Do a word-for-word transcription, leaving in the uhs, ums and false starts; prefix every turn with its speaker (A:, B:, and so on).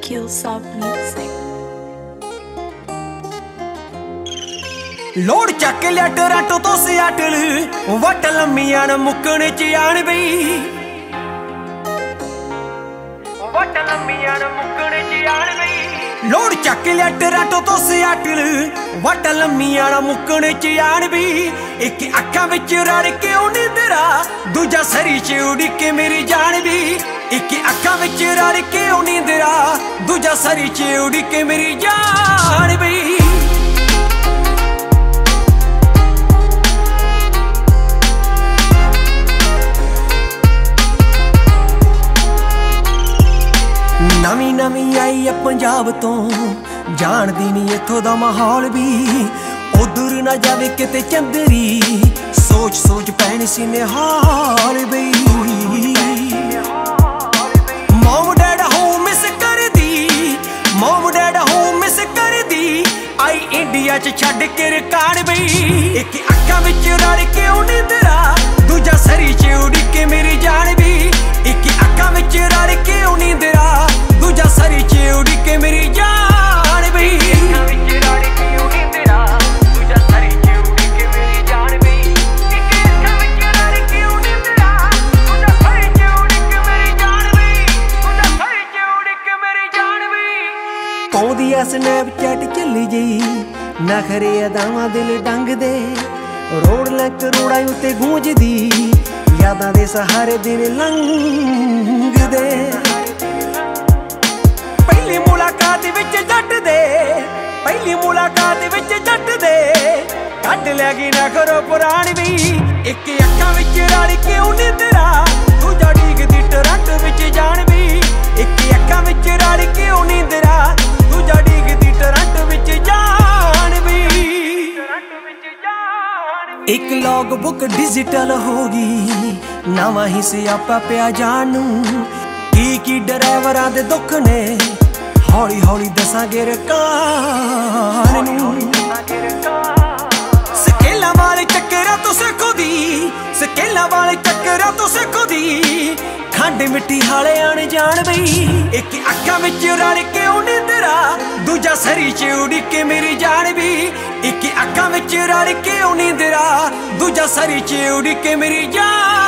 A: Skills of music.
B: ਲੋੜ ਚੱਕ ਲਿਆ ਟੋਰਾਂਟੋ ਤੋਂ ਸਿਆਟਲ ਵੱਟ ਲੰਮੀਆਂ ਨਾ ਮੁੱਕਣ ਚ ਆਣ ਬਈ ਵੱਟ ਲੰਮੀਆਂ ਨਾ ਮੁੱਕਣ ਚ ਆਣ ਬਈ ਲੋੜ ਚੱਕ ਲਿਆ ਟੋਰਾਂਟੋ ਤੋਂ ਸਿਆਟਲ ਵੱਟ ਲੰਮੀਆਂ ਨਾ ਮੁੱਕਣ ਚ ਆਣ ਬਈ ਇੱਕ ਅੱਖਾਂ ਵਿੱਚ ਰੜ ਕੇ ਉਹ ਨਿੰਦਰਾ ਦੂਜਾ ਸਰੀ ਚ ਉੜ ਕੇ ਮੇਰੀ ਜਾਨ ਵੀ ਇੱਕ ਅੱਖਾਂ ਵਿੱਚ ਰੜ ਕੇ ਉਹ ਨਿੰਦਰਾ ਦੂਜਾ ਸਰੀ ਚ ਉੜ ਕੇ ਮੇਰੀ ਜਾਨ ਵੀ ਨਵੀਂ ਨਵੀਂ ਆਈ ਆ ਪੰਜਾਬ ਤੋਂ ਜਾਣਦੀ ਨਹੀਂ ਇੱਥੋਂ ਦਾ ਮਾਹੌਲ ਵੀ ਉਧਰ ਨਾ ਜਾਵੇ ਕਿਤੇ ਚੰਦਰੀ ਸੋਚ ਸੋਚ ਪੈਣ ਸੀ ਨਿਹਾਲ ਬਈ ਮਮ ਡੈਡ ਹੋਮ ਮਿਸ ਕਰਦੀ ਮਮ ਡੈਡ ਹੋਮ ਮਿਸ ਕਰਦੀ ਆਈ ਇੰਡੀਆ ਚ ਛੱਡ ਕੇ ਰਕਾਨ ਬਈ ਇੱਕ ਅੱਖਾਂ ਵਿੱਚ ਰੜ ਕੇ ਉਹ ਨਿੰਦਰਾ ਦੂਜਾ ਸਰੀ ਚ ਉੜ ਕੇ ਮੇਰੀ ਜਾਨ ਵੀ ਇੱਕ ਅੱਖਾਂ ਵਿੱਚ ਰੜ ਕੇ ਉਹ ਨਿੰਦਰਾ ਦੂਜਾ ਸਰੀ ਚ ਉੜ ਕੇ ਮੇਰੀ ਜਾਨ ਬਈ ਅੱਖਾਂ ਵਿੱਚ ਰੜ ਕੇ ਉਹ ਨਿੰਦਰਾ ਦੂਜਾ ਸਰੀ ਚ ਉੜ ਕੇ ਮੇਰੀ ਜਾਨ ਬਈ ਇੱਕ ਅੱਖਾਂ ਵਿੱਚ ਰੜ ਕੇ ਉਹ ਨਿੰਦਰਾ ਦੂਜਾ ਸਰੀ ਚ ਉੜ ਕੇ ਮੇਰੀ ਜਾਨ ਬਈ ਦੂਜਾ ਸਰੀ ਚ ਉੜ ਕੇ ਮੇਰੀ ਜਾਨ ਬਈ ਪਾਉਂਦੀ ਐ ਸਨੈਪਚੈਟ ਚੱਲੀ ਜਈ ਨਖਰੇ ਅਦਾਵਾਂ ਦਿਲ ਡੰਗਦੇ ਰੋੜ ਲੈ ਕਰੋੜਾਂ ਉੱਤੇ ਗੂੰਜਦੀ ਯਾਦਾਂ ਦੇ ਸਹਾਰੇ ਦਿਨ ਲੰਘਦੇ ਪਹਿਲੀ ਮੁਲਾਕਾਤ ਵਿੱਚ ਜੱਟ ਦੇ ਪਹਿਲੀ ਮੁਲਾਕਾਤ ਵਿੱਚ ਜੱਟ ਦੇ ਕੱਢ ਲੈ ਗਈ ਨਾ ਕਰੋ ਪੁਰਾਣੀ ਵੀ ਇੱਕ ਅੱਖਾਂ ਵਿੱਚ ਰਲ ਕੇ ਉਹ ਨਿੰਦਰਾ ਦੂਜਾ ਡੀਗਦੀ ਟਰੱਕ ਵਿੱਚ ਜਾਣ ਵੀ ਇੱਕ ਅੱਖਾਂ ਵਿੱਚ ਰਲ ਕੇ ਉਹ ਨਿੰਦਰਾ ਦੂਜਾ ਡੀਗਦੀ ਟਰੱਕ ਵਿੱਚ ਜਾਣ ਵੀ ਇੱਕ ਲੌਗ ਬੁੱਕ ਡਿਜੀਟਲ ਹੋ ਗਈ ਨਵਾਂ ਹੀ ਸਿਆਪਾ ਪਿਆ ਜਾਣ ਨੂੰ ਕੀ ਕੀ ਡਰਾਈਵਰਾਂ ਦੇ ਦੁੱਖ ਨੇ ਹੌਲੀ ਹੌਲੀ ਦੱਸਾਂਗੇ ਰਕਾਨ ਨੂੰ ਸਕੇਲਾਂ ਵਾਲੇ ਚੱਕਰਾਂ ਤੋਂ ਸਿੱਖਦੀ ਸਕੇਲਾਂ ਵਾਲੇ ਚੱਕਰਾਂ ਤੋਂ ਸਿੱਖਦੀ ਖੰਡ ਮਿੱਟੀ ਹਾਲੇ ਆਣ ਜਾਣ ਬਈ ਇੱਕ ਅੱਖਾਂ ਵਿੱਚ ਰਲ ਕੇ ਉਹ ਨਿੰਦਰਾ ਦੂਜਾ ਸਰੀ ਚ ਉੜ ਕੇ ਮੇਰੀ ਜਾਨ ਵੀ ਇੱਕ ਅੱਖਾਂ ਵਿੱਚ ਰਲ ਕੇ ਉਹ ਨਿੰਦਰਾ ਦੂਜਾ ਸਰੀ ਚ ਉੜ ਕੇ ਮੇਰੀ ਜਾਨ